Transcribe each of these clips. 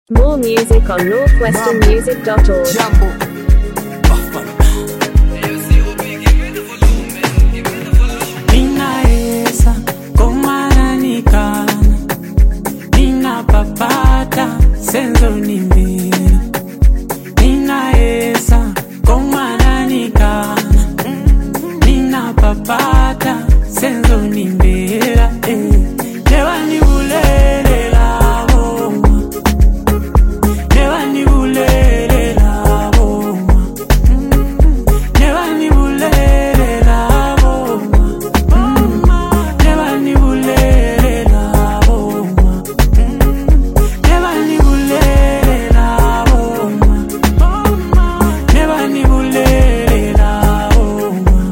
More music on northwesternmusic.org. Jambo. Ninaesa komana nikana, ninapapata senzo nimbira. Ninaesa komana nikana, ninapapata senzo nimbira. Newa ni ulele la boma, newa ni ulele la boma, newa ni ulele la boma, newa ni ulele la boma, newa ni ulele la boma, newa ni ulele la boma.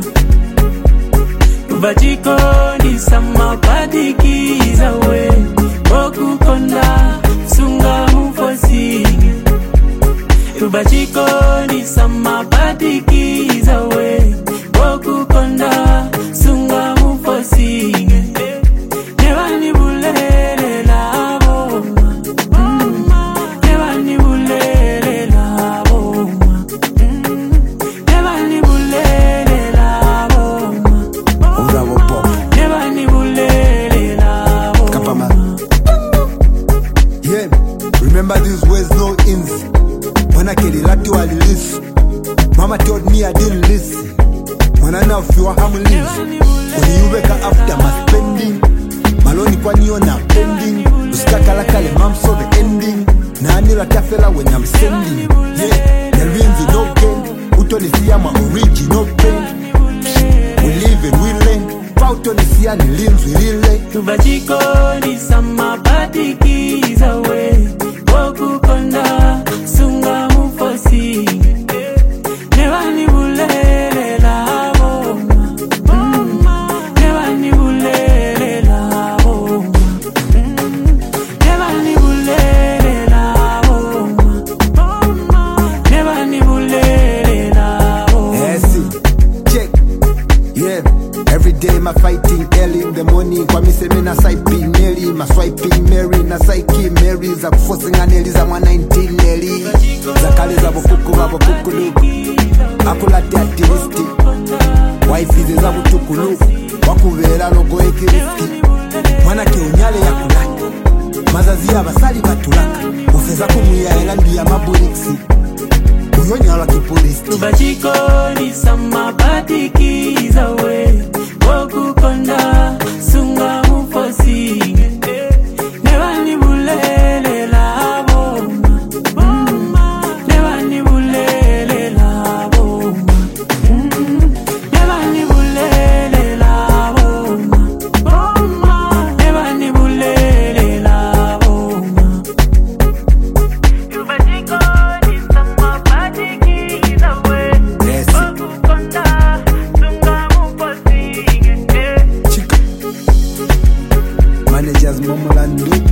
Ubajiko ni samapadikiza we okukonda sunga mufosige. Ubajiko ni samapadikiza we okukonda sunga mufosige. Newa ni bulele la boma, newa ni bulele la boma, newa ni bulele la boma, Urabo pop. newa ni bulele la Kapama. boma. Yeah. Remember these words, no ins. When I get it, I do a list. Mama told me I didn't listen. When I know if you are harmless. When you wake up after my spending. Maloni kwa niyo na pending. Usikakala kale mam so the ending. Na anila tafela when I'm sending. Yeah. The wins no gain. Utoni siya ma original pain. We live and we learn. Pautoni siya ni limbs we relay. Ubajiko ni samapadikiza we okukonda sunga mufosige. Newa ni bulele la boma, newa ni bulele la boma, newa ni bulele la boma, newa ni bulele la boma. Yes, check. Yeah, every day my fighting early in the morning. Kwa mise me na swiping Mary, ma swiping Mary na psyche Mary za kuforcing aneli za mwa 19 Nelly. Za kale za bokuku luku. Akula teatiristi. Wife ize za butukuluku. Wakuvera logo ekiristi. Mwana kiunyale ya kulaki. Mazazi ya basali batulaka. Ufeza kumuya elandi ya maburiksi. Uyonyala kipolisti. Ubajiko ni samapadikiza we okukonda sunga mufosige. Newa ni bulele la boma, newa ni bulele la boma, newa ni bulele la boma, newa ni bulele la boma. Ubajiko ni samapadikiza we Yes. okukonda sunga mufosige. Chica. Managers Momolandu.